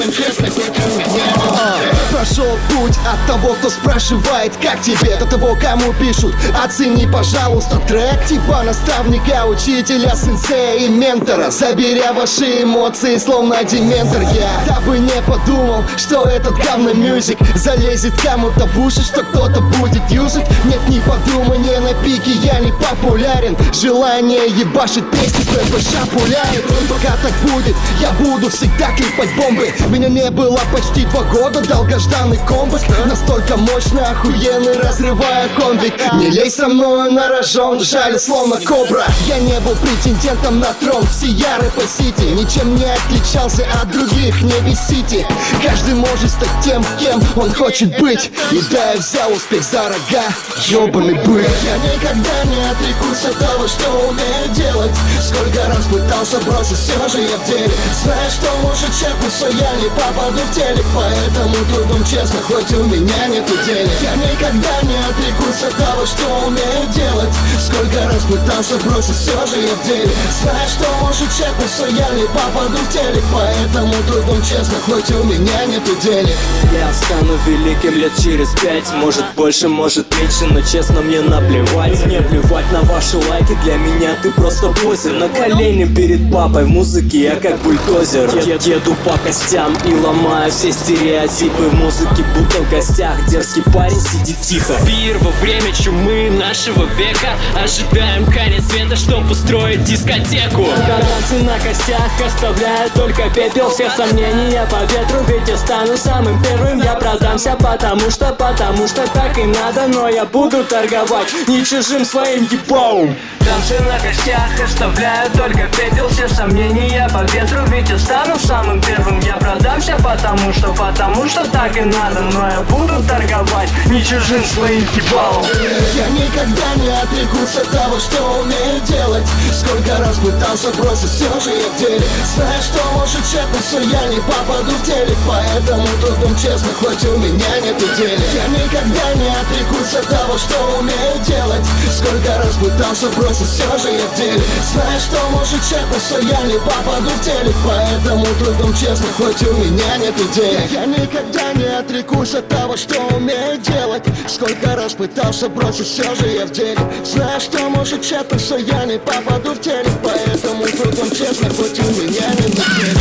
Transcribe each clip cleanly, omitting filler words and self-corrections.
трудом честно, хоть у меня. Прошел путь от того, кто спрашивает, как тебе, до того, кому пишут: оцени, пожалуйста, трек. Типа наставника, учителя, сенсея и ментора, заберя ваши эмоции, словно дементор. Я дабы не подумал, что этот говно-мюзик залезет кому-то в уши, что кто-то будет юзать. Нет, не подумай, не на пике, я не популярен. Желание ебашить песни с ППШ пуляет. Пока так будет, я буду всегда клепать бомбы. Меня не было почти 2 года, долгожданный комбик. Настолько мощно, охуенный, разрывая конвик. Не лезь со мной на рожон, жаль, словно кобра. Я не был претендентом на трон всея рэп-сити, ничем не отличался от других, не бесите. Каждый может стать тем, кем он хочет быть. И да, я взял успех за рога, ёбаный бык. Я никогда не отрекусь от того, что умею делать. Сколько раз пытался бросить, все же я в деле. Знаешь, что может черпнуться, я не попаду в телек. Поэтому трудом честно, хоть у меня нету денег. Я никогда не отрекусь от того, что умею делать. Сколько раз пытался бросить, все же я в деле. Знаешь, что может черпнуться, я не попаду в телек. Поэтому трудом честно, хоть у меня нету денег. Я стану великим лет через 5, может больше, может меньше, но честно мне наплевать. Мне плевать на ваши лайки, для меня ты просто позер. На колени перед папой в музыке я как бульдозер. Еду по костям и ломаю все стереотипы в музыке, будто в гостях дерзкий парень сидит тихо. Пир во время чумы нашего века, ожидаем конец света, чтоб устроить дискотеку. Танцы на костях оставляют только пепел. Все сомнения по ветру, ведь я стану самым первым. Я продамся, потому что так и надо. Но я буду торговать не чужим своим ебоум. Танцы на костях оставляют только пепел. Все сомнения по ветру, ведь я стану самым первым. Я продамся, потому что так и надо. Но я буду торговать не чужим своим ебалом. Я никогда не отрекусь от того, что умею делать. Сколько раз пытался бросить, все же я в деле. Знаешь, что может черпнуться, я не попаду в телек. Поэтому трудом честно, хоть у меня нету денег. Я никогда не отрекусь от того, что умею делать. Сколько раз пытался бросить, все же я в деле. Знаешь, что может черпнуться, я не попаду в телек. Поэтому трудом честно, хоть у меня нету денег. Я никогда не отрекусь от того, что умею делать. Сколько раз пытался бросить, все же я в деле. Знаешь, что может черпнуться, я не попаду в телек. Поэтому трудом честно, хоть у меня нету денег.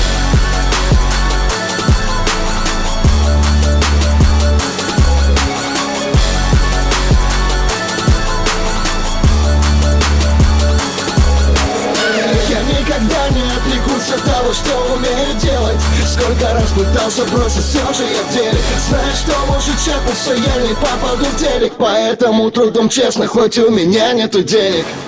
Никогда не отрекусь от того, что умею делать. Сколько раз пытался бросить, все же я в деле. Знаешь, что может черпнуться, я не попаду в телек. Поэтому трудом честно, хоть у меня нету денег.